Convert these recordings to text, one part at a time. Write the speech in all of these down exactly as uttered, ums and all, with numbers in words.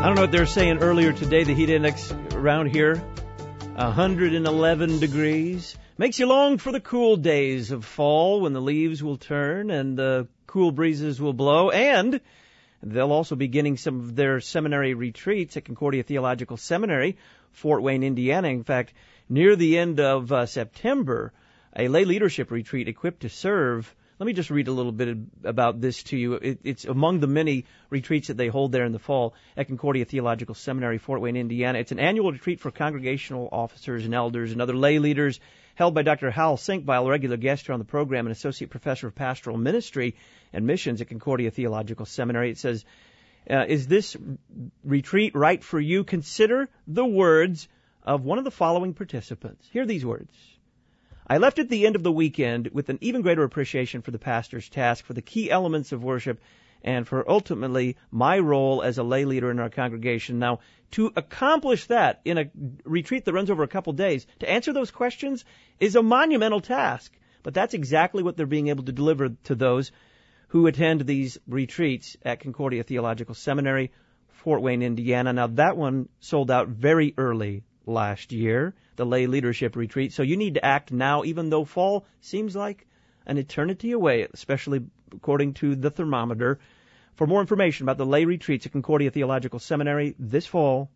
I don't know what they were saying earlier today. The heat index around here, one hundred eleven degrees. Makes you long for the cool days of fall when the leaves will turn and the cool breezes will blow. And they'll also be beginning some of their seminary retreats at Concordia Theological Seminary, Fort Wayne, Indiana. In fact, near the end of uh, September, a lay leadership retreat equipped to serve. Let me just read a little bit about this to you. It, it's among the many retreats that they hold there in the fall at Concordia Theological Seminary, Fort Wayne, Indiana. It's an annual retreat for congregational officers and elders and other lay leaders held by Doctor Hal Sinkbile, a regular guest here on the program and associate professor of pastoral ministry and missions at Concordia Theological Seminary. It says, uh, is this retreat right for you? Consider the words of one of the following participants. Hear these words. I left at the end of the weekend with an even greater appreciation for the pastor's task, for the key elements of worship, and for ultimately my role as a lay leader in our congregation. Now, to accomplish that in a retreat that runs over a couple days, to answer those questions is a monumental task. But that's exactly what they're being able to deliver to those who attend these retreats at Concordia Theological Seminary, Fort Wayne, Indiana. Now, that one sold out very early last year, the lay leadership retreat. So you need to act now, even though fall seems like an eternity away, especially according to the thermometer. For more information about the lay retreats at Concordia Theological Seminary this fall,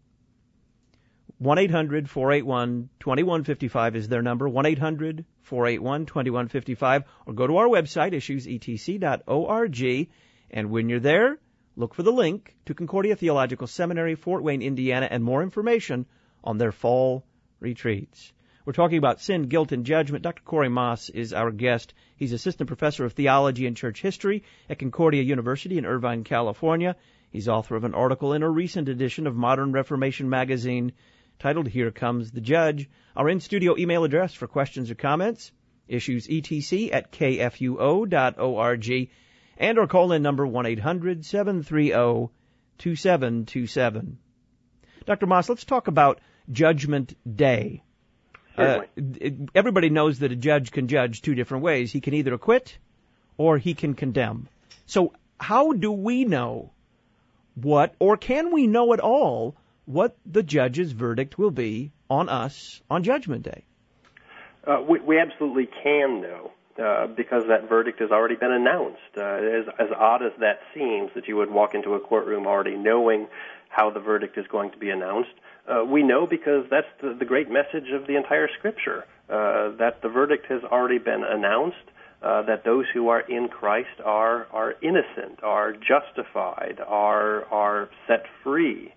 one eight hundred four eight one two one five five is their number, one eight hundred four eight one two one five five, or go to our website, issues e t c dot org, and when you're there, look for the link to Concordia Theological Seminary, Fort Wayne, Indiana, and more information on their fall retreats. We're talking about sin, guilt, and judgment. Doctor Corey Moss is our guest. He's assistant professor of theology and church history at Concordia University in Irvine, California. He's author of an article in a recent edition of Modern Reformation magazine titled Here Comes the Judge. Our in-studio email address for questions or comments, issues e t c at k f u o dot org, and our call-in number one eight hundred seven three zero two seven two seven. Doctor Moss, let's talk about Judgment Day. Uh, it, everybody knows that a judge can judge two different ways. He can either acquit or he can condemn. So how do we know what, or can we know at all, what the judge's verdict will be on us on Judgment Day? Uh, we, we absolutely can know, uh, because that verdict has already been announced. Uh, as, as odd as that seems, that you would walk into a courtroom already knowing how the verdict is going to be announced, Uh, we know because that's the, the great message of the entire Scripture, uh, that the verdict has already been announced, uh, that those who are in Christ are are innocent, are justified, are are set free.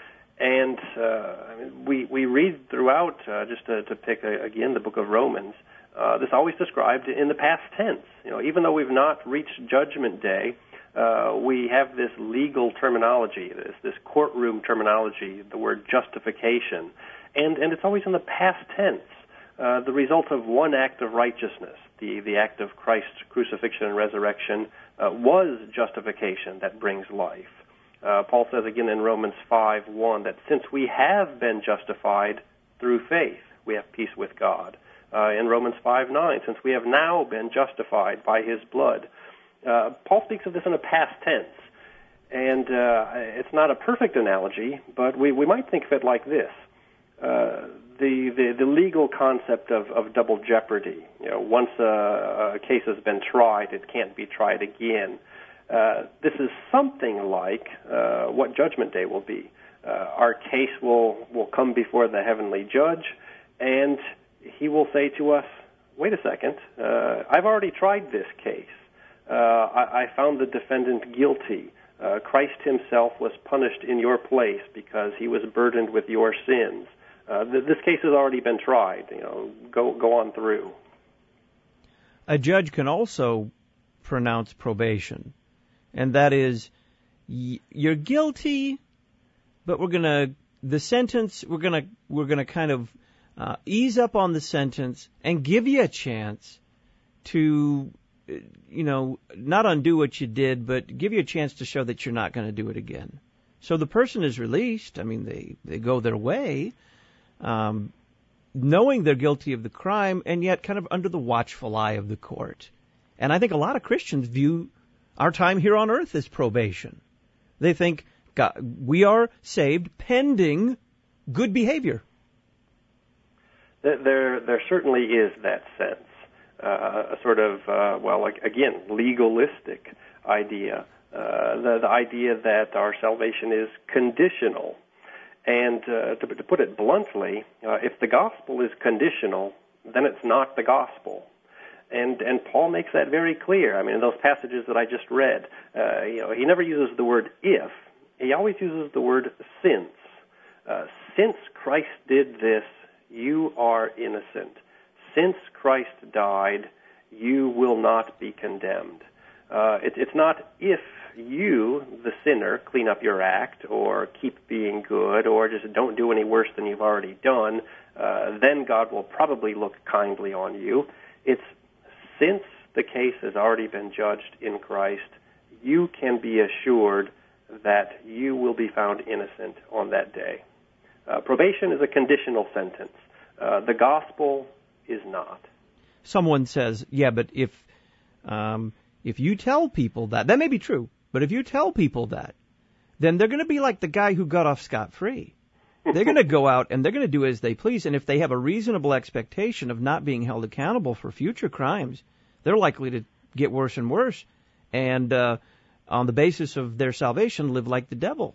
And uh, I mean, we we read throughout, uh, just to, to pick a, again the book of Romans, uh, this always described in the past tense. You know, even though we've not reached Judgment Day, Uh, we have this legal terminology, this this courtroom terminology, the word justification, and and it's always in the past tense, uh, the result of one act of righteousness, the the act of Christ's crucifixion and resurrection uh, was justification that brings life. Uh, Paul says again in Romans five one that since we have been justified through faith, we have peace with God. Uh, in Romans five nine, since we have now been justified by His blood. Uh, Paul speaks of this in a past tense, and uh, it's not a perfect analogy, but we, we might think of it like this. Uh, the, the, the legal concept of, of double jeopardy. You know, once a, a case has been tried, it can't be tried again. Uh, this is something like uh, what Judgment Day will be. Uh, our case will, will come before the heavenly judge, and he will say to us, wait a second, uh, I've already tried this case. Uh, I, I found the defendant guilty. Uh, Christ himself was punished in your place because he was burdened with your sins. Uh, th- this case has already been tried. You know, go go on through. A judge can also pronounce probation, and that is, y- you're guilty, but we're gonna the sentence we're gonna we're gonna kind of uh, ease up on the sentence and give you a chance to, you know, not undo what you did, but give you a chance to show that you're not going to do it again. So the person is released. I mean, they, they go their way, um, knowing they're guilty of the crime, and yet kind of under the watchful eye of the court. And I think a lot of Christians view our time here on earth as probation. They think God, we are saved pending good behavior. There, there certainly is that sense, uh, a sort of, uh, well, again, legalistic idea, uh, the, the idea that our salvation is conditional. And uh, to, to put it bluntly, uh, if the gospel is conditional, then it's not the gospel. And and Paul makes that very clear. I mean, in those passages that I just read, uh, you know, he never uses the word if. He always uses the word since. Uh, since Christ did this, you are innocent. Since Christ died, you will not be condemned. Uh, it, it's not if you, the sinner, clean up your act or keep being good or just don't do any worse than you've already done, uh, then God will probably look kindly on you. It's since the case has already been judged in Christ, you can be assured that you will be found innocent on that day. Uh, probation is a conditional sentence. Uh, the gospel is not. Someone says, yeah, but if um, if you tell people that, that may be true, but if you tell people that, then they're going to be like the guy who got off scot-free. They're going to go out and they're going to do as they please, and if they have a reasonable expectation of not being held accountable for future crimes, they're likely to get worse and worse, and uh, on the basis of their salvation, live like the devil.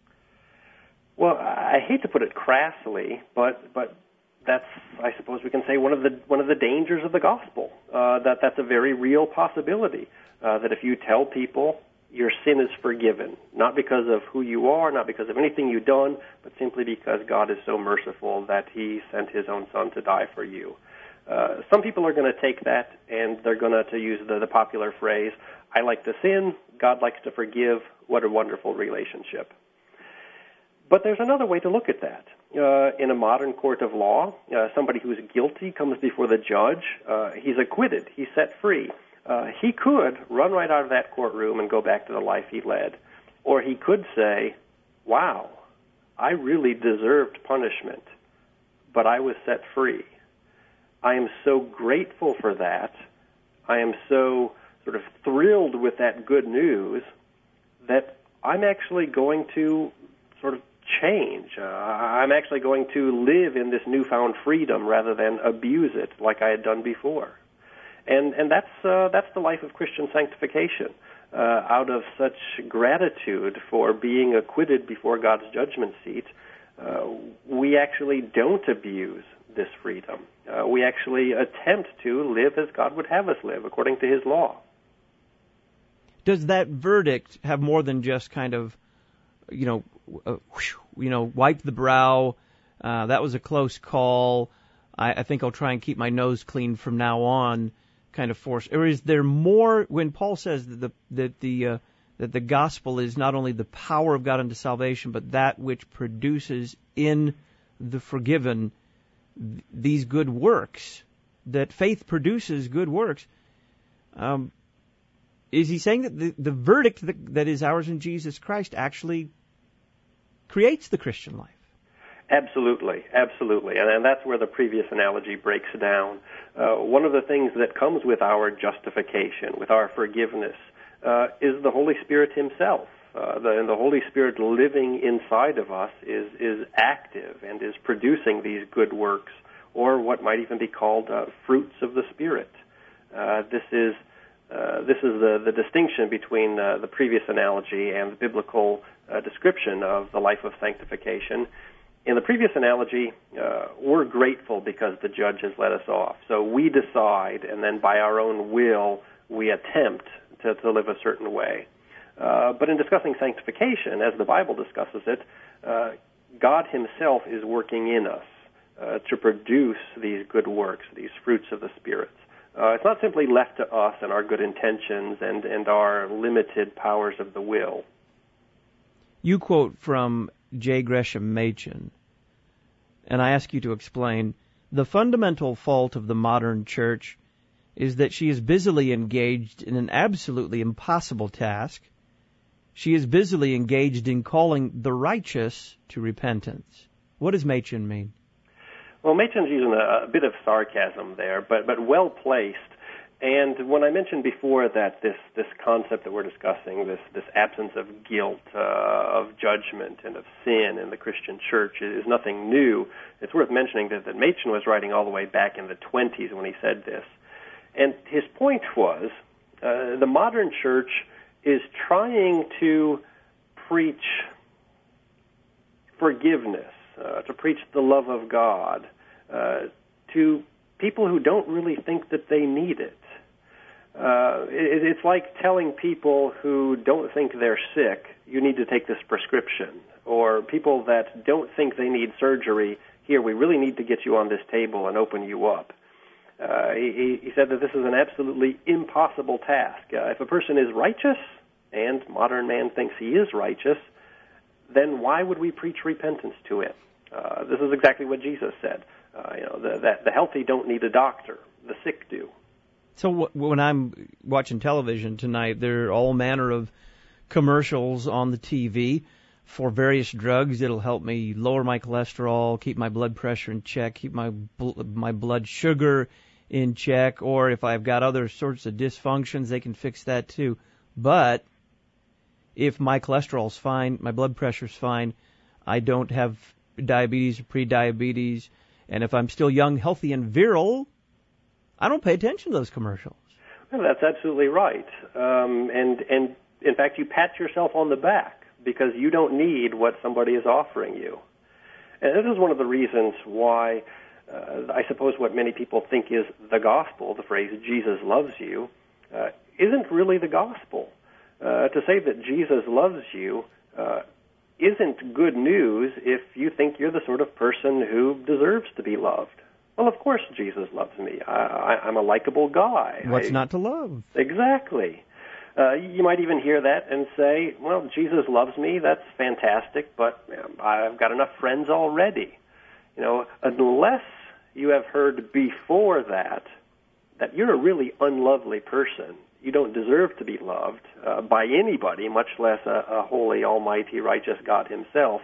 Well, I hate to put it crassly, but but that's, I suppose we can say, one of the one of the dangers of the gospel. Uh, that that's a very real possibility. Uh, that if you tell people your sin is forgiven, not because of who you are, not because of anything you've done, but simply because God is so merciful that He sent His own Son to die for you. Uh, some people are going to take that and they're going to, to use the, the popular phrase, I like to sin, God likes to forgive, what a wonderful relationship. But there's another way to look at that. Uh, in a modern court of law, uh, somebody who's guilty comes before the judge. Uh, he's acquitted. He's set free. Uh, he could run right out of that courtroom and go back to the life he led. Or he could say, wow, I really deserved punishment, but I was set free. I am so grateful for that. I am so sort of thrilled with that good news that I'm actually going to sort of change. Uh, I'm actually going to live in this newfound freedom rather than abuse it like I had done before. And and that's uh, that's the life of Christian sanctification. Uh, out of such gratitude for being acquitted before God's judgment seat, uh, we actually don't abuse this freedom. Uh, we actually attempt to live as God would have us live, according to His law. Does that verdict have more than just kind of, you know, uh, whew, you know, wipe the brow? Uh, that was a close call. I, I think I'll try and keep my nose clean from now on. Kind of force, or is there more when Paul says that the that the uh, that the gospel is not only the power of God unto salvation, but that which produces in the forgiven th- these good works, that faith produces good works? Um, is he saying that the, the verdict that, that is ours in Jesus Christ actually creates the Christian life? Absolutely, absolutely, and, and that's where the previous analogy breaks down. Uh, one of the things that comes with our justification, with our forgiveness, uh, is the Holy Spirit Himself. Uh, the, and the Holy Spirit living inside of us is is active and is producing these good works, or what might even be called uh, fruits of the Spirit. Uh, this is uh, this is the, the distinction between uh, the previous analogy and the biblical uh, description of the life of sanctification. In the previous analogy, uh, we're grateful because the judge has let us off. So we decide, and then by our own will, we attempt to, to live a certain way. Uh, but in discussing sanctification, as the Bible discusses it, uh, God Himself is working in us uh, to produce these good works, these fruits of the Spirit. Uh, it's not simply left to us and our good intentions and, and our limited powers of the will. You quote from J. Gresham Machen, and I ask you to explain, the fundamental fault of the modern church is that she is busily engaged in an absolutely impossible task. She is busily engaged in calling the righteous to repentance. What does Machen mean? Well, Machen's using a, a bit of sarcasm there, but, but well placed. And when I mentioned before that this, this concept that we're discussing, this, this absence of guilt, uh, of judgment, and of sin in the Christian church is nothing new, it's worth mentioning that, that Machen was writing all the way back in the twenties when he said this. And his point was, uh, the modern church is trying to preach forgiveness, uh, to preach the love of God, uh, to people who don't really think that they need it. Uh, it, it's like telling people who don't think they're sick, you need to take this prescription. Or people that don't think they need surgery, here, we really need to get you on this table and open you up. Uh, he, he said that this is an absolutely impossible task. Uh, if a person is righteous, and modern man thinks he is righteous, then why would we preach repentance to him? Uh, this is exactly what Jesus said. Uh, you know, the, that the healthy don't need a doctor, the sick do. So w- when I'm watching television tonight, there are all manner of commercials on the T V for various drugs that'll help me lower my cholesterol, keep my blood pressure in check, keep my bl- my blood sugar in check, or if I've got other sorts of dysfunctions, they can fix that too. But if my cholesterol's fine, my blood pressure's fine, I don't have diabetes or pre-diabetes, and if I'm still young, healthy, and virile, I don't pay attention to those commercials. Well, that's absolutely right. Um, and, and in fact, you pat yourself on the back because you don't need what somebody is offering you. And this is one of the reasons why uh, I suppose what many people think is the gospel, the phrase Jesus loves you, uh, isn't really the gospel. Uh, to say that Jesus loves you uh, isn't good news if you think you're the sort of person who deserves to be loved. Well, of course Jesus loves me. I, I, I'm a likable guy. What's I, not to love? Exactly. Uh, you might even hear that and say, well, Jesus loves me, that's fantastic, but um, I've got enough friends already. You know, unless you have heard before that that you're a really unlovely person, you don't deserve to be loved uh, by anybody, much less a, a holy, almighty, righteous God himself,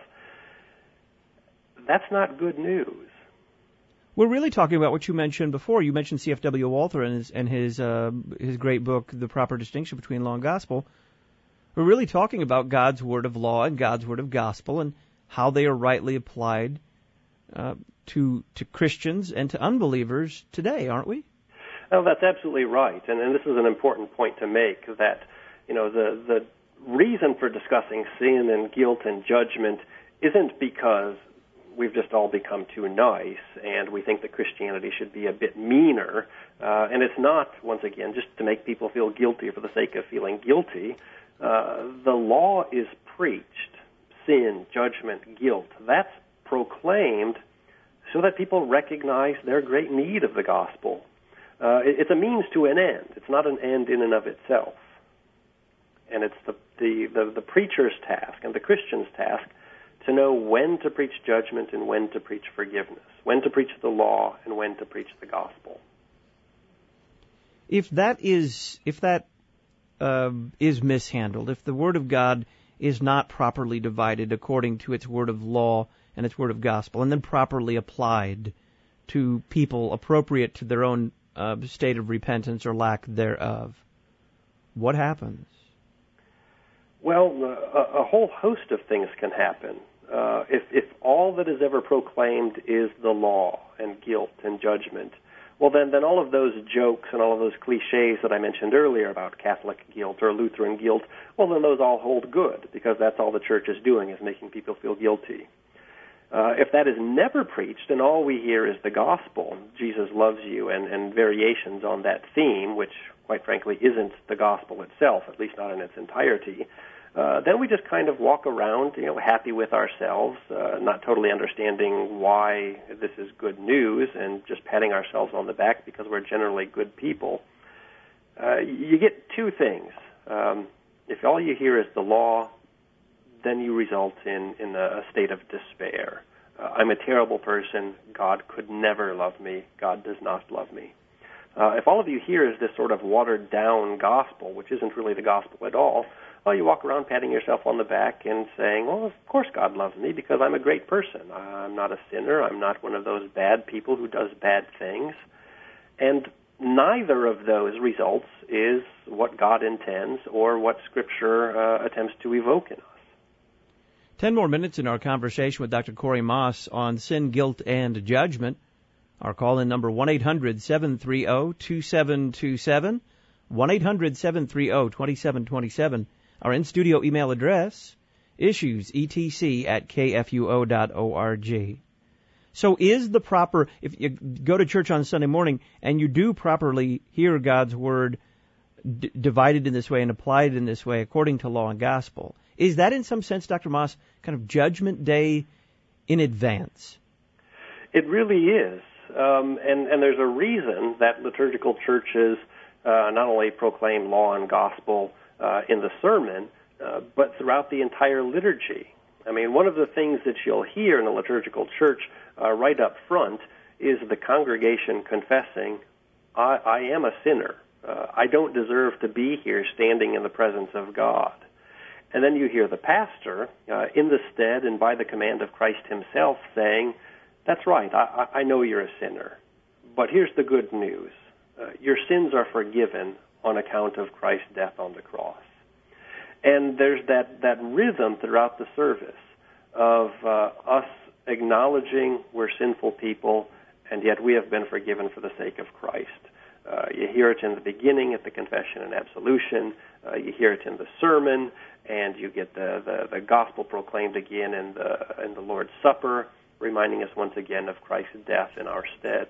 that's not good news. We're really talking about what you mentioned before. You mentioned C F W Walther and his and his, uh, his great book, The Proper Distinction Between Law and Gospel. We're really talking about God's word of law and God's word of gospel and how they are rightly applied uh, to to Christians and to unbelievers today, aren't we? Oh, that's absolutely right, and, and this is an important point to make, that, you know, the, the reason for discussing sin and guilt and judgment isn't because we've just all become too nice and we think that Christianity should be a bit meaner, uh, and it's not, once again, just to make people feel guilty for the sake of feeling guilty. Uh, the law is preached, sin, judgment, guilt. That's proclaimed so that people recognize their great need of the gospel. Uh, it, it's a means to an end. It's not an end in and of itself. And it's the, the, the, the preacher's task and the Christian's task to know when to preach judgment and when to preach forgiveness, when to preach the law and when to preach the gospel. If that is, if that uh, is mishandled, if the Word of God is not properly divided according to its word of law and its word of gospel, and then properly applied to people appropriate to their own uh, state of repentance or lack thereof, what happens? Well, uh, a, a whole host of things can happen. Uh, if, if all that is ever proclaimed is the law and guilt and judgment, well, then, then all of those jokes and all of those cliches that I mentioned earlier about Catholic guilt or Lutheran guilt, well, then those all hold good, because that's all the church is doing, is making people feel guilty. Uh, if that is never preached and all we hear is the gospel, Jesus loves you, and, and variations on that theme, which, quite frankly, isn't the gospel itself, at least not in its entirety, uh, then we just kind of walk around, you know, happy with ourselves, uh, not totally understanding why this is good news, and just patting ourselves on the back because we're generally good people. Uh, you get two things. Um, if all you hear is the law, then you result in, in a state of despair. Uh, I'm a terrible person. God could never love me. God does not love me. Uh, if all of you hear is this sort of watered-down gospel, which isn't really the gospel at all, well, you walk around patting yourself on the back and saying, well, of course God loves me because I'm a great person. I'm not a sinner. I'm not one of those bad people who does bad things. And neither of those results is what God intends or what Scripture uh, attempts to evoke in us. Ten more minutes in our conversation with Doctor Corey Moss on sin, guilt, and judgment. Our call-in number, one eight hundred seven three zero two seven two seven, one eight hundred seven three zero two seven two seven. Our in-studio email address, issues, E T C, at K F U O dot org. So is the proper, if you go to church on Sunday morning and you do properly hear God's Word d- divided in this way and applied in this way according to law and gospel, is that in some sense, Doctor Moss, kind of Judgment Day in advance? It really is. Um, and, and there's a reason that liturgical churches uh, not only proclaim law and gospel uh, in the sermon, uh, but throughout the entire liturgy. I mean, one of the things that you'll hear in a liturgical church uh, right up front is the congregation confessing, I, I am a sinner. Uh, I don't deserve to be here standing in the presence of God. And then you hear the pastor, uh, in the stead and by the command of Christ himself, saying, that's right, I, I know you're a sinner. But here's the good news. Uh, your sins are forgiven on account of Christ's death on the cross. And there's that, that rhythm throughout the service of uh, us acknowledging we're sinful people, and yet we have been forgiven for the sake of Christ. Uh, you hear it in the beginning at the confession and absolution. Uh, you hear it in the sermon, and you get the, the, the gospel proclaimed again in the, in the Lord's Supper, reminding us once again of Christ's death in our stead.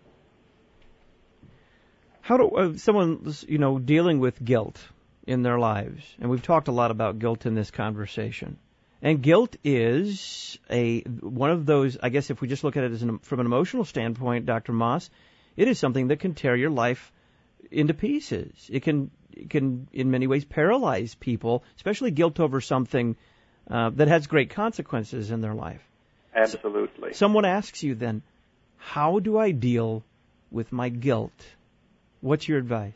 How do uh, someone, you know, dealing with guilt in their lives, and we've talked a lot about guilt in this conversation, and guilt is a one of those, I guess if we just look at it as an, from an emotional standpoint, Doctor Moss, it is something that can tear your life into pieces. It can, it can in many ways paralyze people, especially guilt over something uh, that has great consequences in their life. Absolutely. So, someone asks you then, how do I deal with my guilt? What's your advice?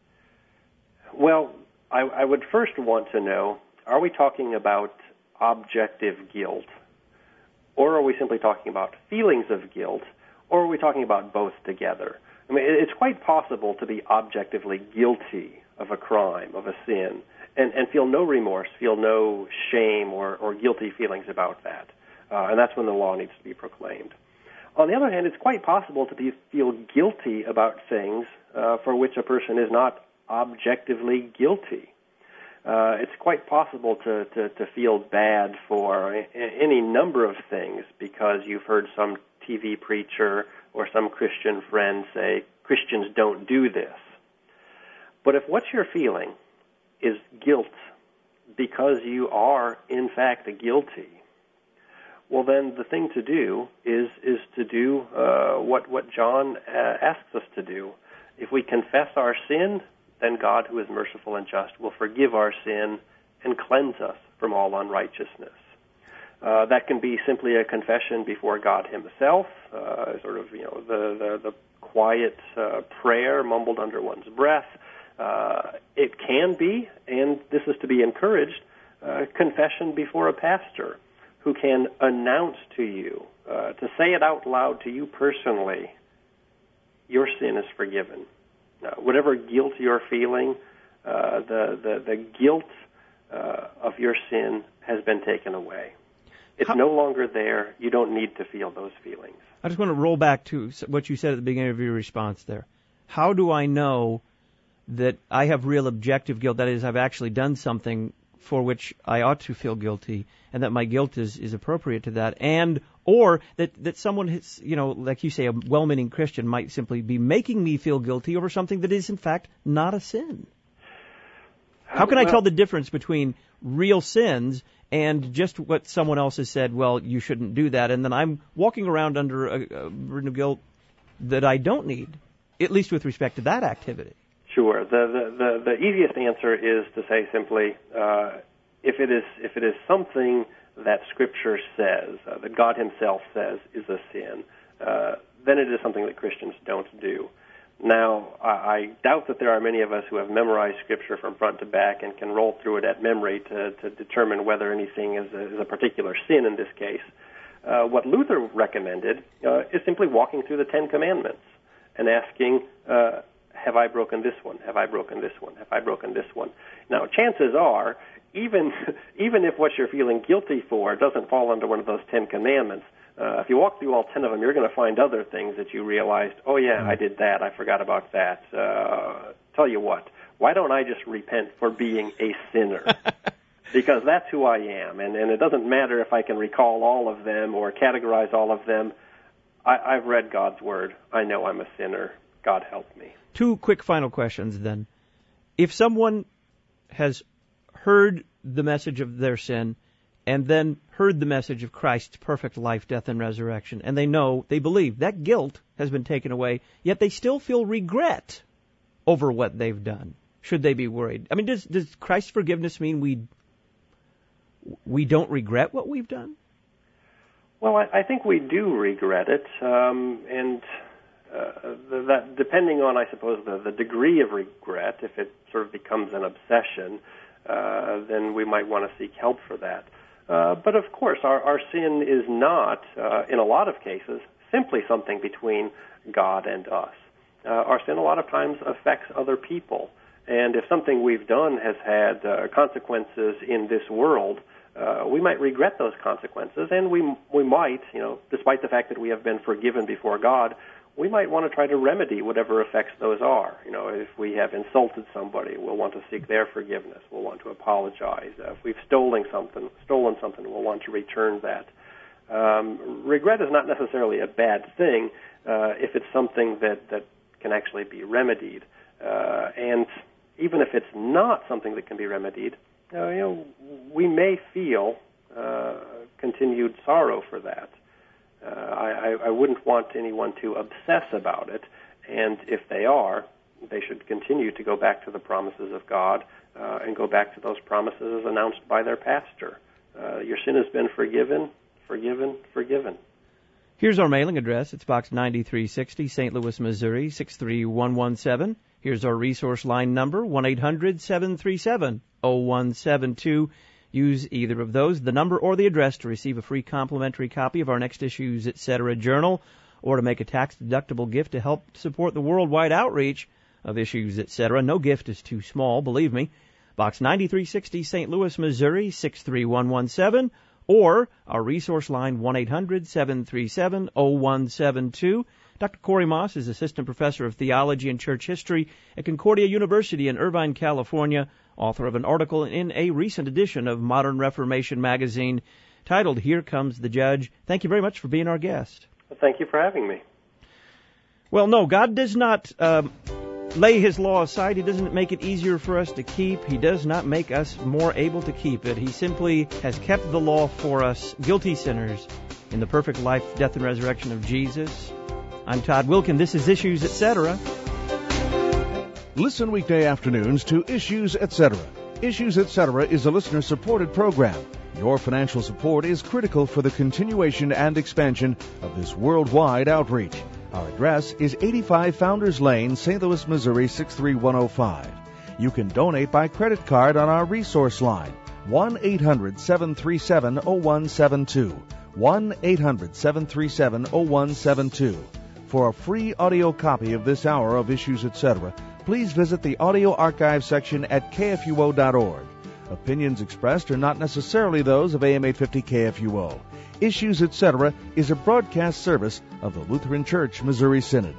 Well, I, I would first want to know, are we talking about objective guilt? Or are we simply talking about feelings of guilt? Or are we talking about both together? I mean, it's quite possible to be objectively guilty of a crime, of a sin, and, and feel no remorse, feel no shame or, or guilty feelings about that. Uh, and that's when the law needs to be proclaimed. On the other hand, it's quite possible to be, feel guilty about things uh, for which a person is not objectively guilty. Uh, it's quite possible to, to, to feel bad for a, any number of things because you've heard some T V preacher or some Christian friend say, Christians don't do this. But if what you're feeling is guilt because you are, in fact, guilty, well, then the thing to do is is to do uh, what, what John uh, asks us to do. If we confess our sin, then God, who is merciful and just, will forgive our sin and cleanse us from all unrighteousness. Uh, that can be simply a confession before God himself, uh, sort of, you know, the, the, the quiet uh, prayer mumbled under one's breath. Uh, it can be, and this is to be encouraged, uh, confession before a pastor who can announce to you, uh, to say it out loud to you personally, your sin is forgiven. Uh, whatever guilt you're feeling, uh, the, the, the guilt uh, of your sin has been taken away. It's How, no longer there. You don't need to feel those feelings. I just want to roll back to what you said at the beginning of your response there. How do I know that I have real objective guilt, that is, I've actually done something for which I ought to feel guilty, and that my guilt is, is appropriate to that, and or that, that someone, has, you know, like you say, a well-meaning Christian might simply be making me feel guilty over something that is, in fact, not a sin? How can I tell the difference between real sins and just what someone else has said, well, you shouldn't do that, and then I'm walking around under a, a burden of guilt that I don't need, at least with respect to that activity? Sure. The, the, the, the easiest answer is to say simply, uh, if it is if it is something that Scripture says, uh, that God himself says is a sin, uh, then it is something that Christians don't do. Now, I, I doubt that there are many of us who have memorized Scripture from front to back and can roll through it at memory to, to determine whether anything is a, is a particular sin in this case. Uh, what Luther recommended uh, is simply walking through the Ten Commandments and asking, uh, have I broken this one? Have I broken this one? Have I broken this one? Now, chances are, even even if what you're feeling guilty for doesn't fall under one of those Ten Commandments, uh, if you walk through all ten of them, you're going to find other things that you realized, oh, yeah, I did that. I forgot about that. Uh, tell you what, why don't I just repent for being a sinner? Because that's who I am, and, and it doesn't matter if I can recall all of them or categorize all of them. I, I've read God's Word. I know I'm a sinner. God help me. Two quick final questions then. If someone has heard the message of their sin and then heard the message of Christ's perfect life, death, and resurrection, and they know, they believe that guilt has been taken away, yet they still feel regret over what they've done, should they be worried? I mean, does, does Christ's forgiveness mean we we don't regret what we've done? Well, I, I think we do regret it, um, and uh, that depending on, I suppose, the, the degree of regret, if it sort of becomes an obsession, uh, then we might want to seek help for that. Uh, but of course, our, our sin is not, uh, in a lot of cases, simply something between God and us. Uh, our sin a lot of times affects other people, and if something we've done has had uh, consequences in this world, Uh, we might regret those consequences, and we we might, you know, despite the fact that we have been forgiven before God, we might want to try to remedy whatever effects those are. You know, if we have insulted somebody, we'll want to seek their forgiveness. We'll want to apologize. Uh, if we've stolen something, stolen something, we'll want to return that. Um, regret is not necessarily a bad thing uh, if it's something that, that can actually be remedied. Uh, and even if it's not something that can be remedied, Uh, you know, we may feel uh, continued sorrow for that. Uh, I, I wouldn't want anyone to obsess about it, and if they are, they should continue to go back to the promises of God uh, and go back to those promises as announced by their pastor. Uh, your sin has been forgiven, forgiven, forgiven. Here's our mailing address. It's Box ninety-three sixty, Saint Louis, Missouri, six three one one seven. Here's our resource line number, one eight hundred seven three seven oh one seven two. Use either of those, the number or the address, to receive a free complimentary copy of our Next Issues, et cetera journal, or to make a tax-deductible gift to help support the worldwide outreach of Issues, et cetera. No gift is too small, believe me. Box ninety-three sixty, Saint Louis, Missouri, six three one one seven, or our resource line, one eight hundred seven three seven oh one seven two. Doctor Corey Moss is Assistant Professor of Theology and Church History at Concordia University in Irvine, California, author of an article in a recent edition of Modern Reformation magazine titled, Here Comes the Judge. Thank you very much for being our guest. Well, thank you for having me. Well, no, God does not um, lay His law aside. He doesn't make it easier for us to keep. He does not make us more able to keep it. He simply has kept the law for us, guilty sinners, in the perfect life, death, and resurrection of Jesus. I'm Todd Wilkin. This is Issues, et cetera. Listen weekday afternoons to Issues, et cetera. Issues, et cetera is a listener-supported program. Your financial support is critical for the continuation and expansion of this worldwide outreach. Our address is eighty-five Founders Lane, Saint Louis, Missouri, six three one oh five. You can donate by credit card on our resource line, one eight hundred seven three seven oh one seven two, one eight hundred seven three seven oh one seven two. For a free audio copy of this hour of Issues, et cetera, please visit the audio archive section at K F U O dot org. Opinions expressed are not necessarily those of A M eight fifty K F U O. Issues, et cetera is a broadcast service of the Lutheran Church Missouri Synod.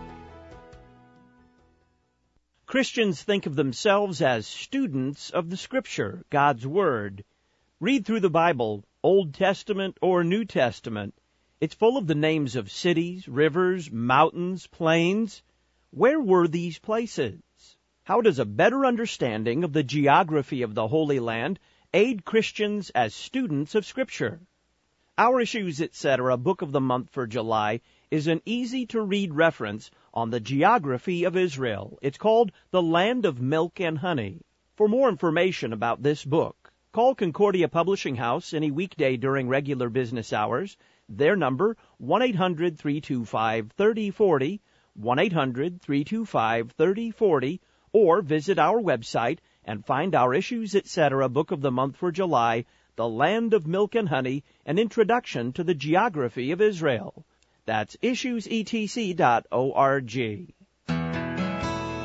Christians think of themselves as students of the Scripture, God's Word. Read through the Bible, Old Testament or New Testament. It's full of the names of cities, rivers, mountains, plains. Where were these places? How does a better understanding of the geography of the Holy Land aid Christians as students of Scripture? Our Issues, et cetera, Book of the Month for July is an easy-to-read reference on the geography of Israel. It's called The Land of Milk and Honey. For more information about this book, call Concordia Publishing House any weekday during regular business hours. Their number, one eight hundred three two five three oh four oh, one eight hundred three two five three oh four oh, or visit our website and find our Issues, et cetera, Book of the Month for July, The Land of Milk and Honey, an introduction to the geography of Israel. That's issues e t c dot org.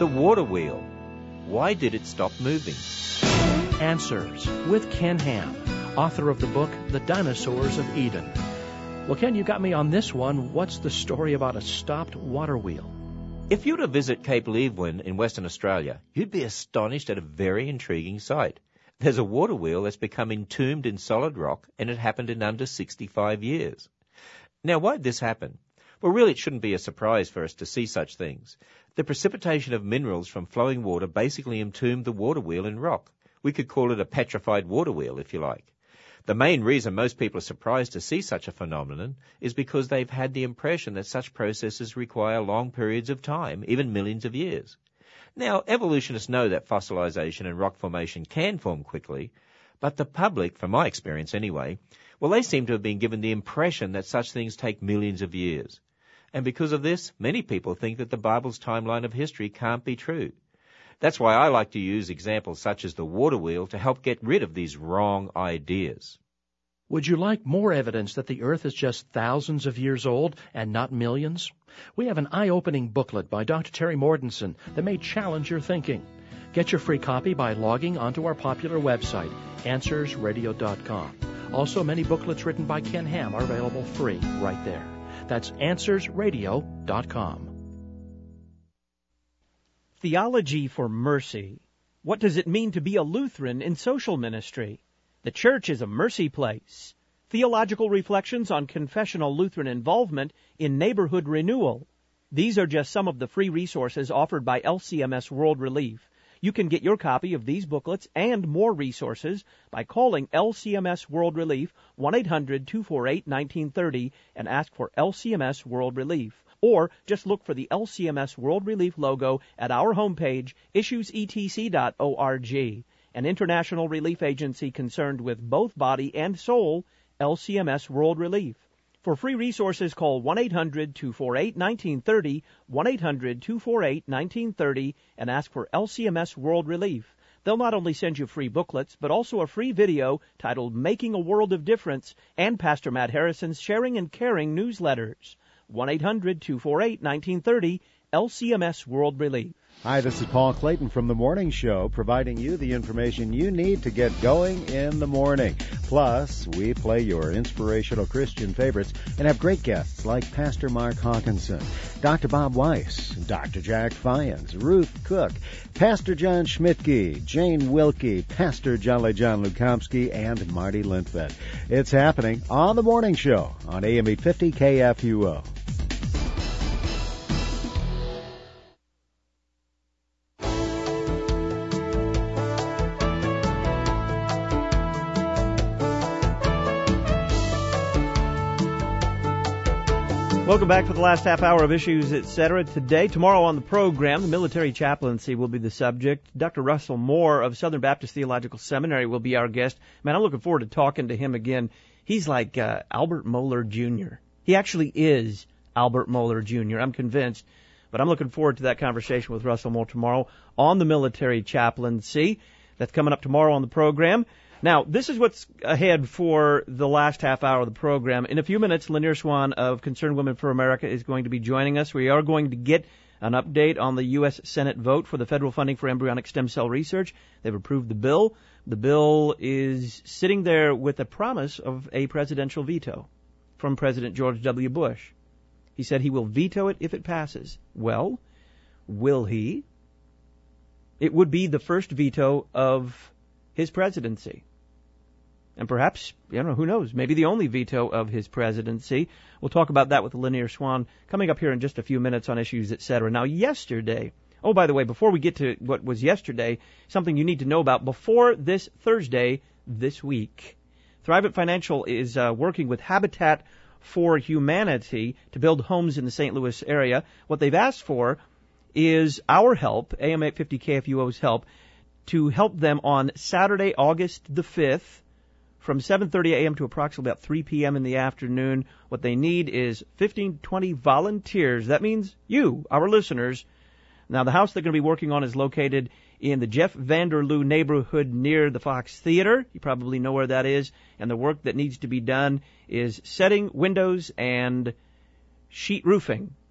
The water wheel. Why did it stop moving? Answers with Ken Ham, author of the book The Dinosaurs of Eden. Well, Ken, you got me on this one. What's the story about a stopped water wheel? If you were to visit Cape Leeuwin in Western Australia, you'd be astonished at a very intriguing sight. There's a water wheel that's become entombed in solid rock, and it happened in under sixty-five years. Now, why did this happen? Well, really, it shouldn't be a surprise for us to see such things. The precipitation of minerals from flowing water basically entombed the water wheel in rock. We could call it a petrified water wheel, if you like. The main reason most people are surprised to see such a phenomenon is because they've had the impression that such processes require long periods of time, even millions of years. Now, evolutionists know that fossilization and rock formation can form quickly, but the public, from my experience anyway, well, they seem to have been given the impression that such things take millions of years. And because of this, many people think that the Bible's timeline of history can't be true. That's why I like to use examples such as the water wheel to help get rid of these wrong ideas. Would you like more evidence that the Earth is just thousands of years old and not millions? We have an eye-opening booklet by Doctor Terry Mortensen that may challenge your thinking. Get your free copy by logging onto our popular website, answers radio dot com. Also, many booklets written by Ken Ham are available free right there. That's answers radio dot com. Theology for Mercy. What does it mean to be a Lutheran in social ministry? The church is a mercy place. Theological reflections on confessional Lutheran involvement in neighborhood renewal. These are just some of the free resources offered by L C M S World Relief. You can get your copy of these booklets and more resources by calling L C M S World Relief one eight hundred two four eight one nine three zero and ask for L C M S World Relief. Or just look for the L C M S World Relief logo at our homepage, issues e t c dot org. An international relief agency concerned with both body and soul, L C M S World Relief. For free resources, call one eight hundred two four eight one nine three zero, one eight hundred two four eight one nine three zero, and ask for L C M S World Relief. They'll not only send you free booklets, but also a free video titled Making a World of Difference and Pastor Matt Harrison's Sharing and Caring newsletters. one eight hundred two four eight one nine three zero, L C M S World Relief. Hi, this is Paul Clayton from The Morning Show, providing you the information you need to get going in the morning. Plus, we play your inspirational Christian favorites and have great guests like Pastor Mark Hawkinson, Doctor Bob Weiss, Doctor Jack Fyans, Ruth Cook, Pastor John Schmidtke, Jane Wilkie, Pastor Jolly John Lukomsky, and Marty Lindfeld. It's happening on The Morning Show on A M eight fifty K F U O. Welcome back for the last half hour of Issues, et cetera. Today, tomorrow on the program, the military chaplaincy will be the subject. Doctor Russell Moore of Southern Baptist Theological Seminary will be our guest. Man, I'm looking forward to talking to him again. He's like uh, Albert Mohler Junior He actually is Albert Mohler Junior I'm convinced. But I'm looking forward to that conversation with Russell Moore tomorrow on the military chaplaincy. That's coming up tomorrow on the program. Now, this is what's ahead for the last half hour of the program. In a few minutes, Lanier Swan of Concerned Women for America is going to be joining us. We are going to get an update on the U S Senate vote for the federal funding for embryonic stem cell research. They've approved the bill. The bill is sitting there with a promise of a presidential veto from President George W. Bush. He said he will veto it if it passes. Well, will he? It would be the first veto of his presidency. And perhaps, you don't know, who knows, maybe the only veto of his presidency. We'll talk about that with Lanier Swan coming up here in just a few minutes on Issues, et cetera. Now, yesterday, oh, by the way, before we get to what was yesterday, something you need to know about before this Thursday this week. Thrivent Financial is uh, working with Habitat for Humanity to build homes in the Saint Louis area. What they've asked for is our help, A M eight fifty K F U O's help, to help them on Saturday, August the fifth, from seven thirty a.m. to approximately about three p.m. in the afternoon. What they need is fifteen to twenty volunteers. That means you, our listeners. Now, the house they're going to be working on is located in the Jeff Vanderloo neighborhood near the Fox Theater. You probably know where that is. And the work that needs to be done is setting windows and sheet roofing.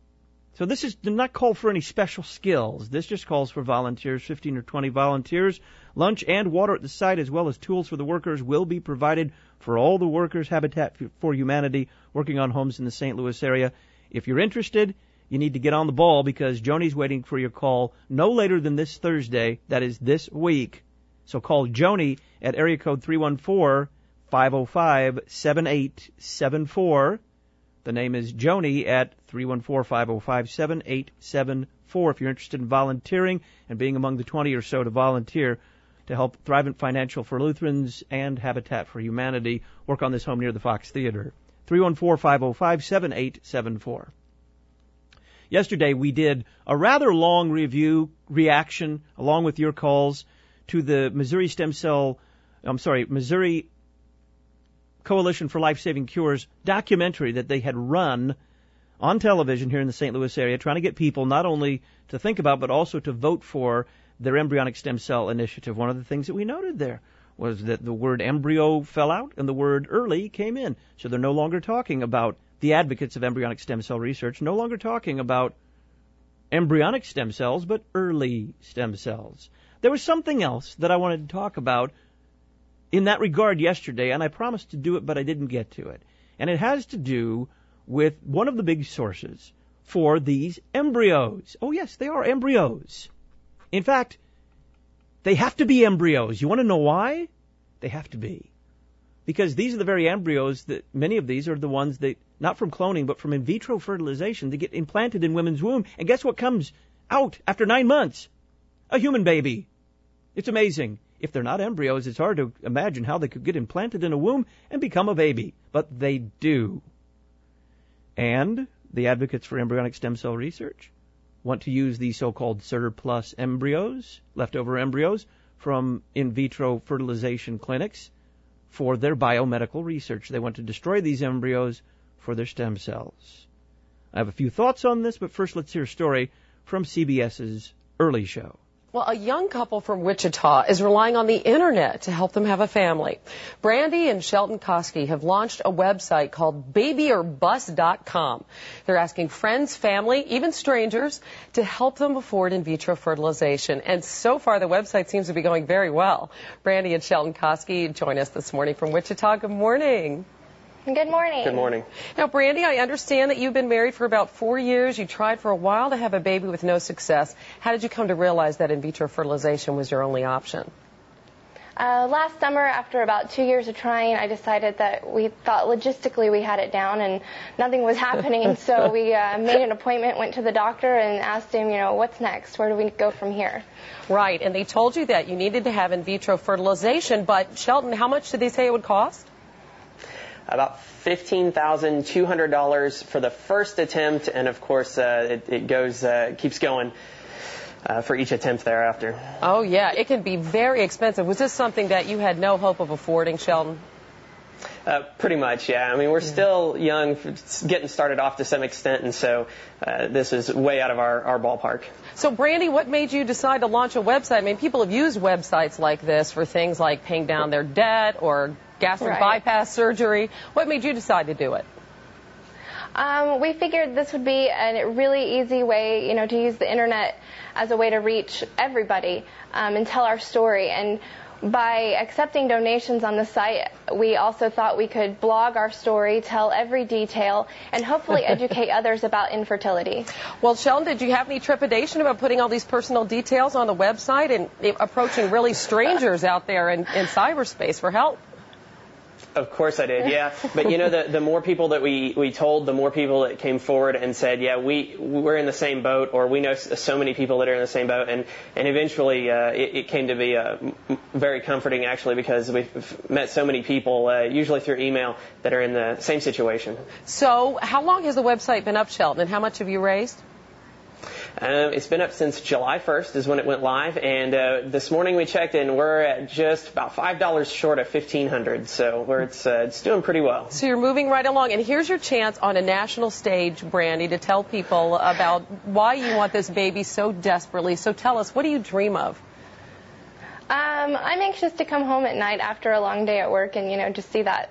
So this is does not call for any special skills. This just calls for volunteers, fifteen or twenty volunteers. Lunch and water at the site, as well as tools for the workers, will be provided for all the workers. Habitat for Humanity working on homes in the Saint Louis area. If you're interested, you need to get on the ball because Joni's waiting for your call no later than this Thursday. That is this week. So call Joni at area code three one four, five oh five, seven eight seven four. The name is Joni at three one four, five oh five, seven eight seven four if you're interested in volunteering and being among the twenty or so to volunteer to help Thrivent Financial for Lutherans and Habitat for Humanity work on this home near the Fox Theater. three one four, five oh five, seven eight seven four. Yesterday we did a rather long review, reaction, along with your calls, to the Missouri Stem Cell, I'm sorry, Missouri Coalition for Life-Saving Cures documentary that they had run on television here in the Saint Louis area, trying to get people not only to think about but also to vote for their embryonic stem cell initiative. One of the things that we noted there was that the word embryo fell out and the word early came in. So they're no longer talking about the advocates of embryonic stem cell research, no longer talking about embryonic stem cells, but early stem cells. There was something else that I wanted to talk about in that regard yesterday, and I promised to do it, but I didn't get to it. And it has to do with one of the big sources for these embryos. Oh, yes, they are embryos. In fact, they have to be embryos. You want to know why? They have to be. Because these are the very embryos that, many of these are the ones that, not from cloning, but from in vitro fertilization, they get implanted in women's womb. And guess what comes out after nine months? A human baby. It's amazing. If they're not embryos, it's hard to imagine how they could get implanted in a womb and become a baby. But they do. And the advocates for embryonic stem cell research want to use these so-called surplus embryos, leftover embryos, from in vitro fertilization clinics for their biomedical research. They want to destroy these embryos for their stem cells. I have a few thoughts on this, but first let's hear a story from CBS's Early Show. Well, a young couple from Wichita is relying on the internet to help them have a family. Brandy and Shelton Koski have launched a website called baby or bus dot com. They're asking friends, family, even strangers to help them afford in vitro fertilization. And so far, the website seems to be going very well. Brandy and Shelton Koski join us this morning from Wichita. Good morning. Good morning. Good morning. Now, Brandy, I understand that you've been married for about four years. You tried for a while to have a baby with no success. How did you come to realize that in vitro fertilization was your only option? Uh, last summer, after about two years of trying, I decided that we thought logistically we had it down and nothing was happening. So we uh, made an appointment, went to the doctor, and asked him, you know, what's next? Where do we go from here? Right, and they told you that you needed to have in vitro fertilization. But, Shelton, how much did they say it would cost? About fifteen thousand two hundred dollars for the first attempt, and of course uh, it, it goes uh, keeps going uh, for each attempt thereafter. Oh yeah, it can be very expensive. Was this something that you had no hope of affording, Sheldon? Uh, pretty much, yeah. I mean, we're still young, getting started off to some extent, and so uh, this is way out of our, our ballpark. So, Brandy, what made you decide to launch a website? I mean, people have used websites like this for things like paying down their debt or gastric Right. bypass surgery. What made you decide to do it? Um, we figured this would be a really easy way, you know, to use the internet as a way to reach everybody um, and tell our story. And by accepting donations on the site, we also thought we could blog our story, tell every detail, and hopefully educate others about infertility. Well, Sheldon, did you have any trepidation about putting all these personal details on the website and approaching really strangers out there in, in cyberspace for help? Of course I did, yeah. But you know, the the more people that we, we told, the more people that came forward and said, yeah, we we're in the same boat, or we know so many people that are in the same boat, and and eventually uh, it, it came to be uh, very comforting actually, because we've met so many people, uh, usually through email, that are in the same situation. So, how long has the website been up, Sheldon, and how much have you raised? Um, it's been up since July first is when it went live, and uh, this morning we checked in, we're at just about five dollars short of fifteen hundred dollars, so we're, it's, uh, it's doing pretty well. So you're moving right along, and here's your chance on a national stage, Brandy, to tell people about why you want this baby so desperately. So tell us, what do you dream of? Um, I'm anxious to come home at night after a long day at work and, you know, just see that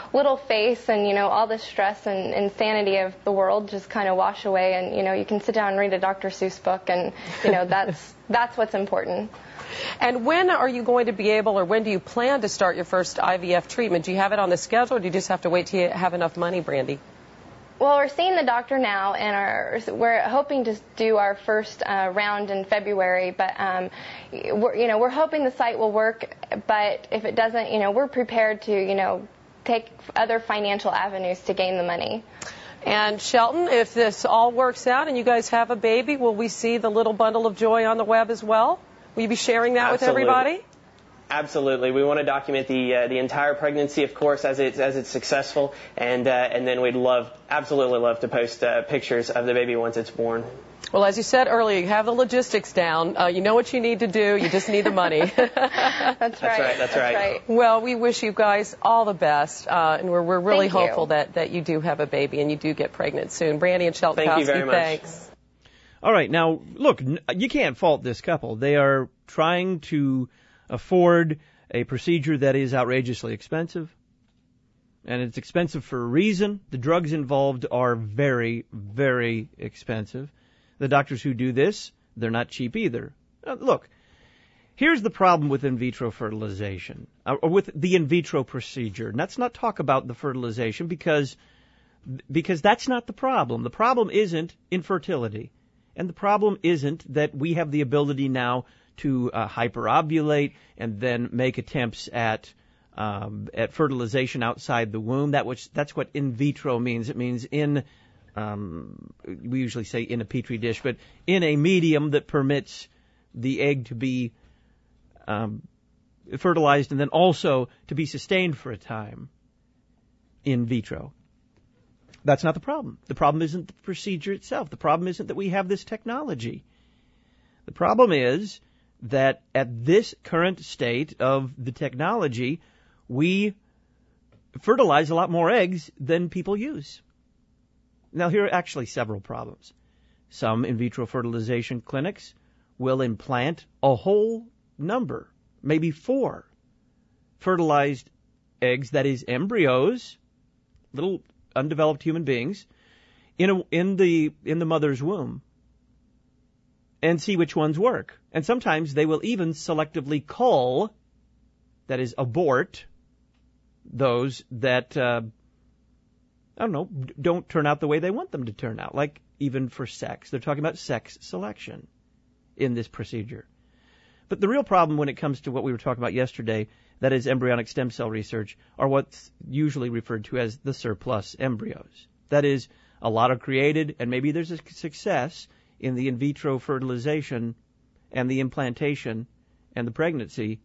little face and, you know, all the stress and insanity of the world just kind of wash away, and, you know, you can sit down and read a Doctor Seuss book, and, you know, that's that's what's important. And when are you going to be able, or when do you plan to start your first I V F treatment? Do you have it on the schedule, or do you just have to wait till you have enough money, Brandy? Well, we're seeing the doctor now, and our, we're hoping to do our first uh, round in February. But um, we're, you know, we're hoping the site will work. But if it doesn't, you know, we're prepared to, you know, take other financial avenues to gain the money. And Shelton, if this all works out and you guys have a baby, will we see the little bundle of joy on the web as well? Will you be sharing that Absolutely. with everybody? Absolutely. We want to document the uh, the entire pregnancy, of course, as it's as it's successful, and uh, and then we'd love, absolutely love to post uh, pictures of the baby once it's born. Well, as you said earlier, you have the logistics down. Uh, you know what you need to do. You just need the money. That's right. That's right. That's right. right. Well, we wish you guys all the best, uh, and we're we're really Thank hopeful you. that that you do have a baby and you do get pregnant soon. Brandy and Shelton Thank you Kosky, very much. thanks. All right, now, look, n- you can't fault this couple. They are trying to afford a procedure that is outrageously expensive, and it's expensive for a reason. The drugs involved are very, very expensive. The doctors who do this, they're not cheap either. Uh, look, here's the problem with in vitro fertilization, uh, or with the in vitro procedure. And let's not talk about the fertilization because because that's not the problem. The problem isn't infertility, and the problem isn't that we have the ability now to uh, hyperovulate and then make attempts at um, at fertilization outside the womb. That which that's what in vitro means. It means in um, we usually say in a petri dish, but in a medium that permits the egg to be um, fertilized and then also to be sustained for a time in vitro. That's not the problem. The problem isn't the procedure itself. The problem isn't that we have this technology. The problem is that at this current state of the technology, we fertilize a lot more eggs than people use. Now, here are actually several problems. Some in vitro fertilization clinics will implant a whole number, maybe four, fertilized eggs, that is embryos, little undeveloped human beings, in a, in the in the mother's womb, and see which ones work. And sometimes they will even selectively cull, that is, abort, those that, uh, I don't know, don't turn out the way they want them to turn out, like even for sex. They're talking about sex selection in this procedure. But the real problem when it comes to what we were talking about yesterday, that is embryonic stem cell research, are what's usually referred to as the surplus embryos. That is, a lot are created, and maybe there's a success in the in vitro fertilization and the implantation and the pregnancy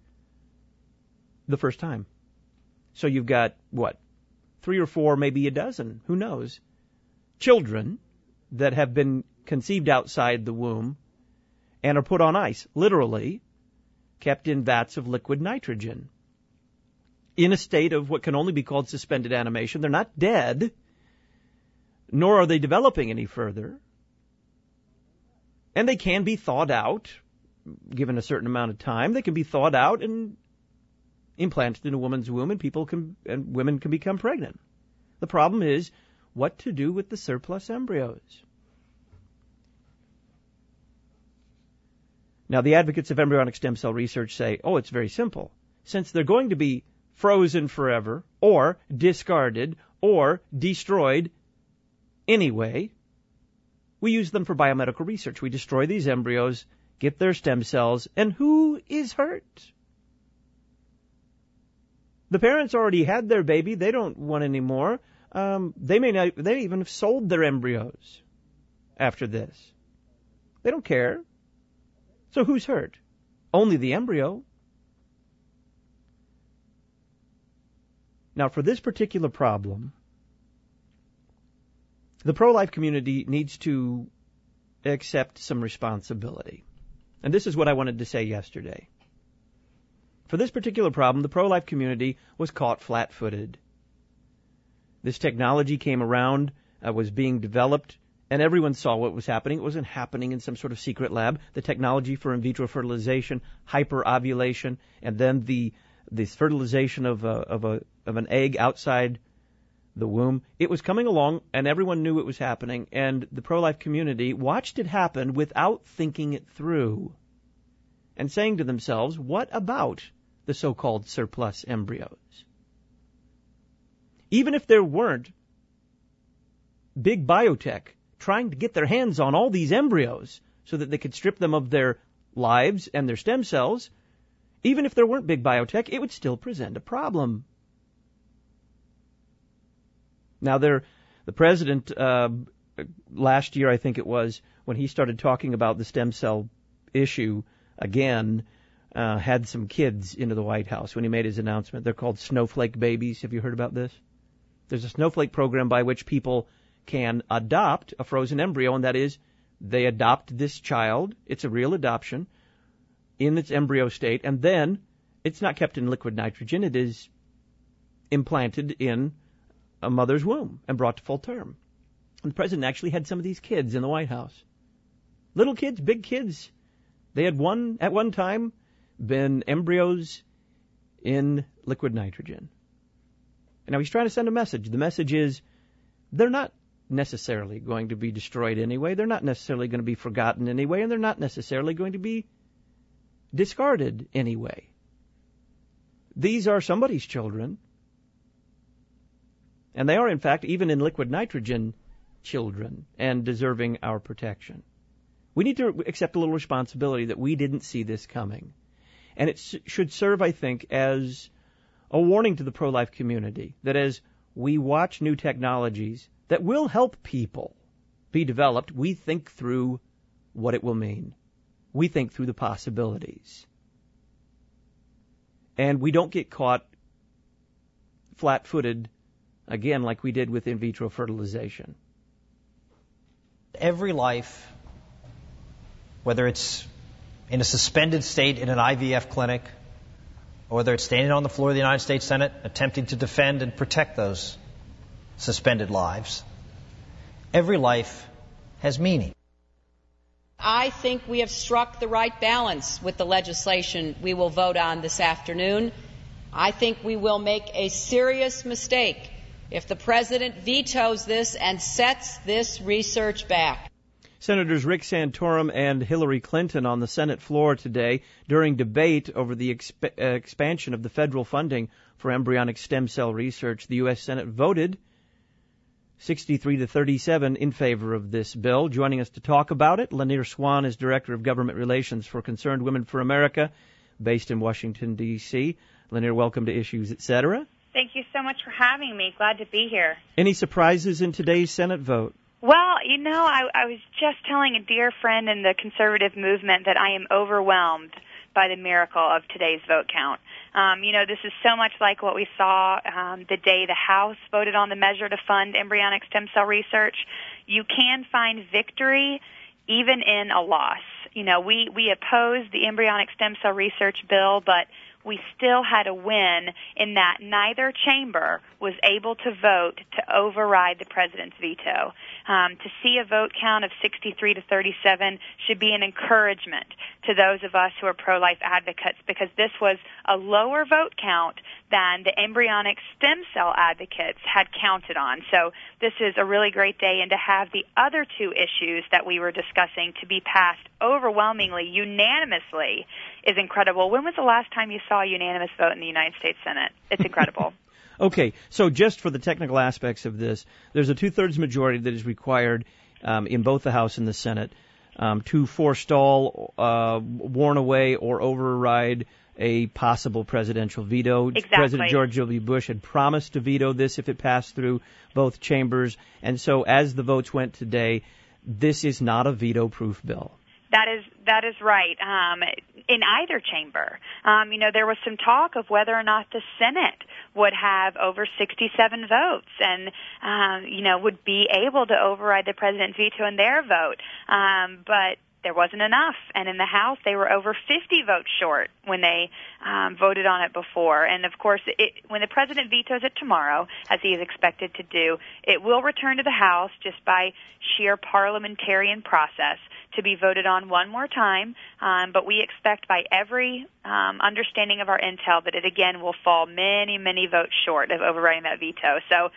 the first time. So you've got, what, three or four, maybe a dozen, who knows, children that have been conceived outside the womb and are put on ice, literally kept in vats of liquid nitrogen, in a state of what can only be called suspended animation. They're not dead, nor are they developing any further. And they can be thawed out, given a certain amount of time. They can be thawed out and implanted in a woman's womb, and people can, and women can become pregnant. The problem is what to do with the surplus embryos. Now, the advocates of embryonic stem cell research say, oh, it's very simple. Since they're going to be frozen forever, or discarded, or destroyed anyway, we use them for biomedical research. We destroy these embryos, get their stem cells, and who is hurt? The parents already had their baby. They don't want any more. Um, they may not, they even have sold their embryos after this. They don't care. So who's hurt? Only the embryo. Now, for this particular problem, the pro-life community needs to accept some responsibility. And this is what I wanted to say yesterday. For this particular problem, the pro-life community was caught flat-footed. This technology came around, uh, was being developed, and everyone saw what was happening. It wasn't happening in some sort of secret lab. The technology for in vitro fertilization, hyperovulation, and then the the fertilization of a, of a of an egg outside the womb. It was coming along, and everyone knew it was happening, and the pro-life community watched it happen without thinking it through and saying to themselves, what about the so-called surplus embryos? Even if there weren't big biotech trying to get their hands on all these embryos so that they could strip them of their lives and their stem cells, even if there weren't big biotech, it would still present a problem. Now, there, the president, uh, last year, I think it was, when he started talking about the stem cell issue again, uh, had some kids into the White House when he made his announcement. They're called snowflake babies. Have you heard about this? There's a snowflake program by which people can adopt a frozen embryo, and that is, they adopt this child. It's a real adoption in its embryo state, and then it's not kept in liquid nitrogen. It is implanted in a mother's womb and brought to full term. And the president actually had some of these kids in the White House. Little kids, big kids. They had one, at one time, been embryos in liquid nitrogen. And now he's trying to send a message. The message is, they're not necessarily going to be destroyed anyway. They're not necessarily going to be forgotten anyway, and they're not necessarily going to be discarded anyway. These are somebody's children. And they are, in fact, even in liquid nitrogen, children and deserving our protection. We need to accept a little responsibility that we didn't see this coming. And it s- should serve, I think, as a warning to the pro-life community that as we watch new technologies that will help people be developed, we think through what it will mean. We think through the possibilities. And we don't get caught flat-footed, again, like we did with in vitro fertilization. Every life, whether it's in a suspended state in an I V F clinic, or whether it's standing on the floor of the United States Senate attempting to defend and protect those suspended lives, every life has meaning. I think we have struck the right balance with the legislation we will vote on this afternoon. I think we will make a serious mistake if the president vetoes this and sets this research back. Senators Rick Santorum and Hillary Clinton on the Senate floor today during debate over the exp- uh, expansion of the federal funding for embryonic stem cell research. The U S Senate voted sixty-three to thirty-seven in favor of this bill. Joining us to talk about it, Lanier Swan is Director of Government Relations for Concerned Women for America, based in Washington, D C Lanier, welcome to Issues, et cetera. Thank you so much for having me. Glad to be here. Any surprises in today's Senate vote? Well, you know, I, I was just telling a dear friend in the conservative movement that I am overwhelmed by the miracle of today's vote count. Um, you know, this is so much like what we saw um, the day the House voted on the measure to fund embryonic stem cell research. You can find victory even in a loss. You know, we, we opposed the embryonic stem cell research bill, but we still had a win in that neither chamber was able to vote to override the president's veto. Um, to see a vote count of sixty-three to thirty-seven should be an encouragement to those of us who are pro-life advocates, because this was a lower vote count than the embryonic stem cell advocates had counted on. So this is a really great day, and to have the other two issues that we were discussing to be passed overwhelmingly, unanimously, is incredible. When was the last time you saw a unanimous vote in the United States Senate? It's incredible. Okay, so just for the technical aspects of this, there's a two-thirds majority that is required um, in both the House and the Senate um, to forestall, uh, warn away, or override a possible presidential veto. Exactly. President George W. Bush had promised to veto this if it passed through both chambers, and so as the votes went today, this is not a veto-proof bill. That is that is right. Um, in either chamber, um, you know, there was some talk of whether or not the Senate would have over sixty-seven votes, and um, you know, would be able to override the president's veto in their vote. Um, but there wasn't enough, and in the House they were over fifty votes short when they um, voted on it before. And of course, it, when the president vetoes it tomorrow, as he is expected to do, it will return to the House just by sheer parliamentarian process to be voted on one more time, um, but we expect by every um, understanding of our intel that it again will fall many, many votes short of overriding that veto. So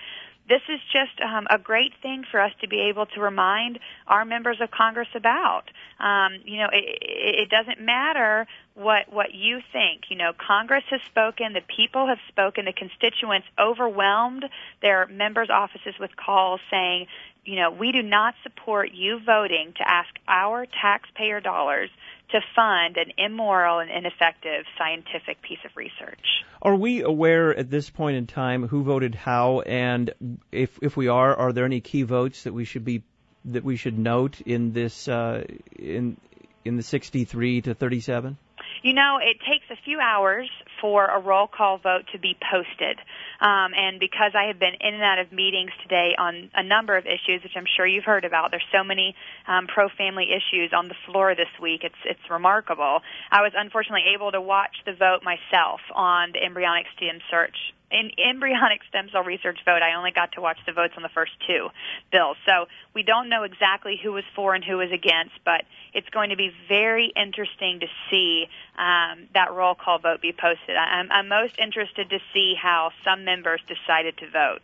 this is just um, a great thing for us to be able to remind our members of Congress about. Um, you know, it, it doesn't matter what what you think. You know, Congress has spoken, the people have spoken, the constituents overwhelmed their members' offices with calls saying, you know, we do not support you voting to ask our taxpayer dollars to fund an immoral and ineffective scientific piece of research. Are we aware at this point in time who voted how, and if if we are, are there any key votes that we should be that we should note in this uh, in in the sixty-three to thirty-seven? You know, it takes a few hours for a roll call vote to be posted. Um, and because I have been in and out of meetings today on a number of issues, which I'm sure you've heard about, there's so many um, pro-family issues on the floor this week. It's it's remarkable. I was unfortunately able to watch the vote myself on the embryonic stem search. In embryonic stem cell research vote, I only got to watch the votes on the first two bills. So we don't know exactly who was for and who was against, but it's going to be very interesting to see um, that roll call vote be posted. I'm, I'm most interested to see how some members decided to vote.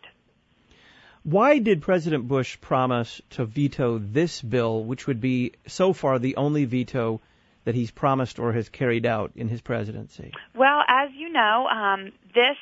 Why did President Bush promise to veto this bill, which would be so far the only veto that he's promised or has carried out in his presidency? Well, as you know, um, this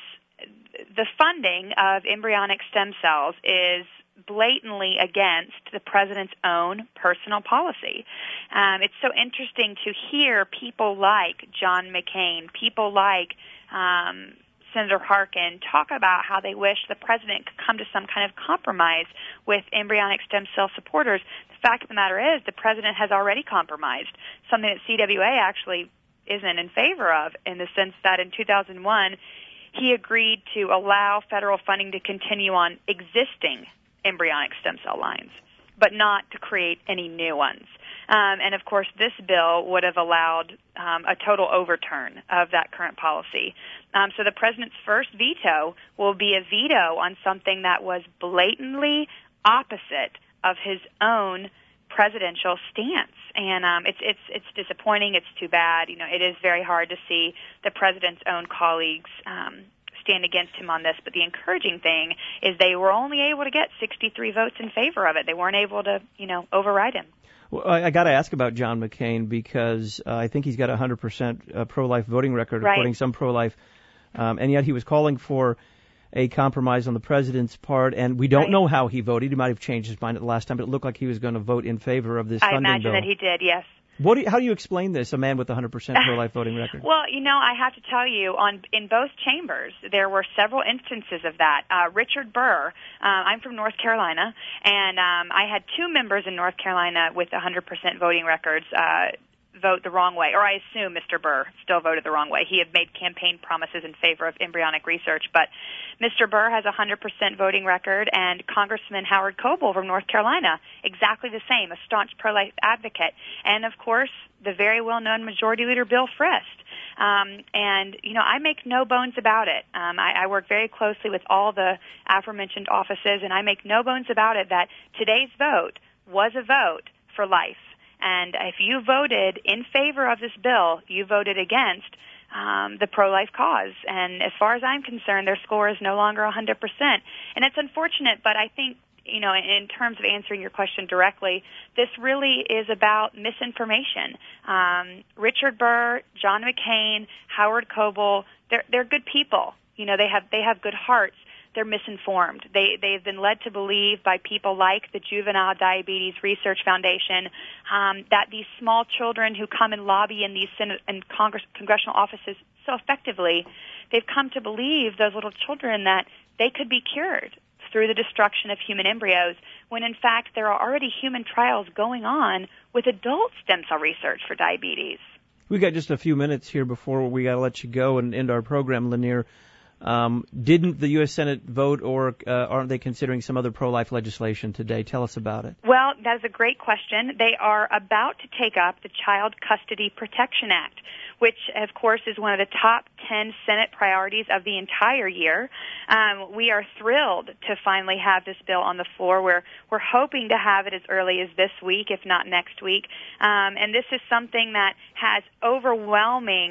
the funding of embryonic stem cells is blatantly against the president's own personal policy. Um, it's so interesting to hear people like John McCain, people like um, Senator Harkin talk about how they wish the president could come to some kind of compromise with embryonic stem cell supporters. The fact of the matter is the president has already compromised, something that C W A actually isn't in favor of, in the sense that in two thousand one, he agreed to allow federal funding to continue on existing embryonic stem cell lines, but not to create any new ones. Um, and, of course, this bill would have allowed um, a total overturn of that current policy. Um, so the president's first veto will be a veto on something that was blatantly opposite of his own presidential stance. And um, it's it's it's disappointing. It's too bad. You know, it is very hard to see the president's own colleagues um, stand against him on this. But the encouraging thing is they were only able to get sixty-three votes in favor of it. They weren't able to, you know, override him. Well, I, I got to ask about John McCain because uh, I think he's got a one hundred percent uh, pro-life voting record, right. according to some pro-life, um, and yet he was calling for a compromise on the president's part, and we don't right. know how he voted. He might have changed his mind at the last time, but it looked like he was going to vote in favor of this I funding imagine bill. that he did, yes. What do you, how do you explain this, a man with a one hundred percent pro-life voting record? Well, you know, I have to tell you, on in both chambers, there were several instances of that. Uh, Richard Burr, uh, I'm from North Carolina, and um, I had two members in North Carolina with one hundred percent voting records uh, vote the wrong way, or I assume Mister Burr still voted the wrong way. He had made campaign promises in favor of embryonic research, but Mister Burr has a one hundred percent voting record, and Congressman Howard Coble from North Carolina, exactly the same, a staunch pro-life advocate, and of course, the very well-known Majority Leader Bill Frist. Um, and, you know, I make no bones about it. Um, I, I work very closely with all the aforementioned offices, and I make no bones about it that today's vote was a vote for life. And if you voted in favor of this bill, you voted against um, the pro-life cause. And as far as I'm concerned, their score is no longer one hundred percent. And it's unfortunate, but I think, you know, in terms of answering your question directly, this really is about misinformation. Um, Richard Burr, John McCain, Howard Coble, they're, they're good people. You know, they have they have good hearts. They're misinformed. They, they've been led to believe by people like the Juvenile Diabetes Research Foundation um, that these small children who come and lobby in these Senate and Congress, congressional offices so effectively, they've come to believe, those little children, that they could be cured through the destruction of human embryos, when in fact there are already human trials going on with adult stem cell research for diabetes. We've got just a few minutes here before we got to let you go and end our program, Lanier. Um, didn't the U S Senate vote, or uh, aren't they considering some other pro-life legislation today? Tell us about it. Well, that is a great question. They are about to take up the Child Custody Protection Act, which, of course, is one of the top ten Senate priorities of the entire year. Um, we are thrilled to finally have this bill on the floor. We're, we're hoping to have it as early as this week, if not next week. Um, and this is something that has overwhelming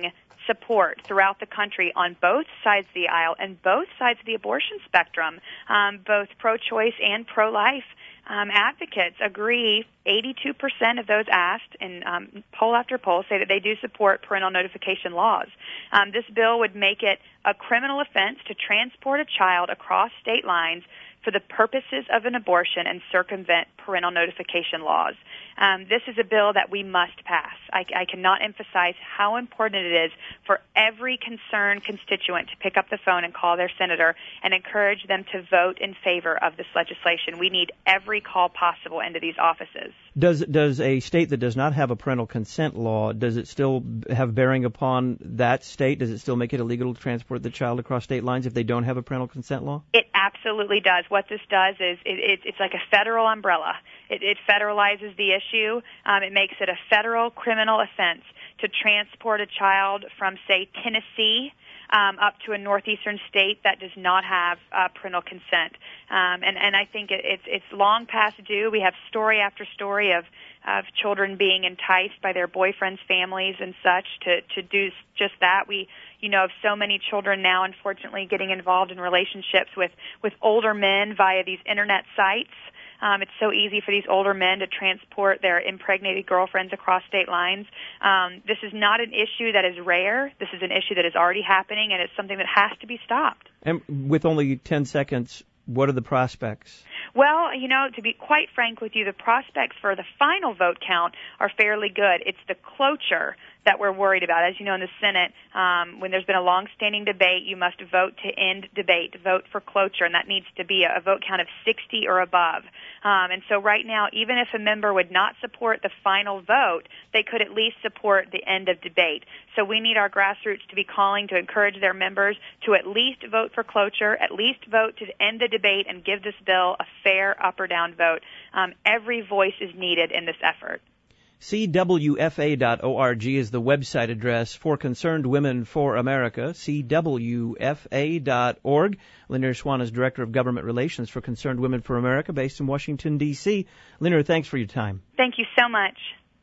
support throughout the country on both sides of the aisle and both sides of the abortion spectrum, um, both pro-choice and pro-life. Um, advocates agree, eighty-two percent of those asked in um, poll after poll say that they do support parental notification laws. Um, this bill would make it a criminal offense to transport a child across state lines for the purposes of an abortion and circumvent parental notification laws. Um, this is a bill that we must pass. I, I cannot emphasize how important it is for every concerned constituent to pick up the phone and call their senator and encourage them to vote in favor of this legislation. We need every call possible into these offices. Does does a state that does not have a parental consent law, does it still have bearing upon that state? Does it still make it illegal to transport the child across state lines if they don't have a parental consent law? It absolutely does. What this does is it, it, it's like a federal umbrella. It, it federalizes the issue. Um, it makes it a federal criminal offense to transport a child from, say, Tennessee um, up to a northeastern state that does not have uh, parental consent. Um, and, and I think it, it's, it's long past due. We have story after story of, of children being enticed by their boyfriends' families and such to, to do just that. We, you know, of so many children now, unfortunately, getting involved in relationships with, with older men via these internet sites. Um, it's so easy for these older men to transport their impregnated girlfriends across state lines. Um, this is not an issue that is rare. This is an issue that is already happening, and it's something that has to be stopped. And with only ten seconds, what are the prospects? Well, you know, to be quite frank with you, the prospects for the final vote count are fairly good. It's the cloture that we're worried about. As you know, in the Senate, um, when there's been a long-standing debate, you must vote to end debate, vote for cloture, and that needs to be a, a vote count of sixty or above. Um, and so right now, even if a member would not support the final vote, they could at least support the end of debate. So we need our grassroots to be calling to encourage their members to at least vote for cloture, at least vote to end the debate and give this bill a fair up or down vote. Um, every voice is needed in this effort. C W F A dot org is the website address for Concerned Women for America, C W F A dot org. Lanier Swan is Director of Government Relations for Concerned Women for America, based in Washington, D C Lanier, thanks for your time. Thank you so much.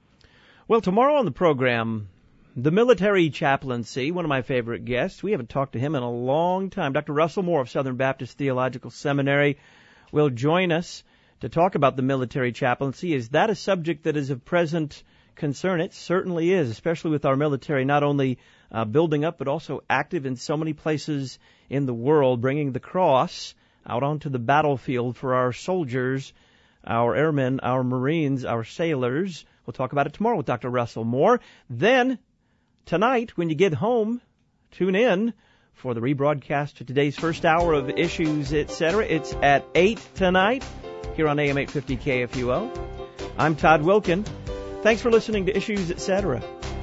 Well, tomorrow on the program, the military chaplaincy, one of my favorite guests. We haven't talked to him in a long time. Doctor Russell Moore of Southern Baptist Theological Seminary will join us to talk about the military chaplaincy. Is that a subject that is of present concern? It certainly is, especially with our military not only uh, building up, but also active in so many places in the world, bringing the cross out onto the battlefield for our soldiers, our airmen, our Marines, our sailors. We'll talk about it tomorrow with Doctor Russell Moore. Then, tonight, when you get home, tune in for the rebroadcast of today's first hour of Issues, et cetera. It's at eight tonight here on A M eight fifty K F U O. I'm Todd Wilkin. Thanks for listening to Issues, et cetera.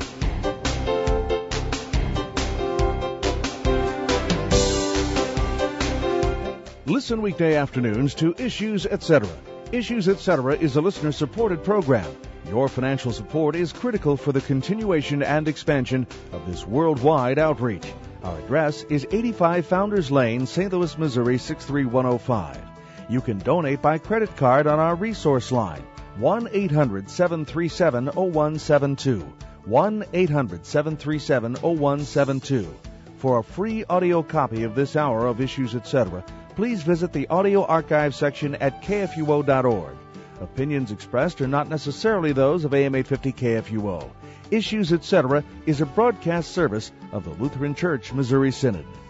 Listen weekday afternoons to Issues, et cetera. Issues, et cetera is a listener-supported program. Your financial support is critical for the continuation and expansion of this worldwide outreach. Our address is eighty-five Founders Lane, Saint Louis, Missouri, six three one oh five. You can donate by credit card on our resource line, one eight hundred seven three seven oh one seven two, one eight hundred seven three seven oh one seven two. For a free audio copy of this hour of Issues, et cetera, please visit the audio archive section at K F U O dot org. Opinions expressed are not necessarily those of A M eight fifty K F U O. Issues, et cetera is a broadcast service of the Lutheran Church Missouri Synod.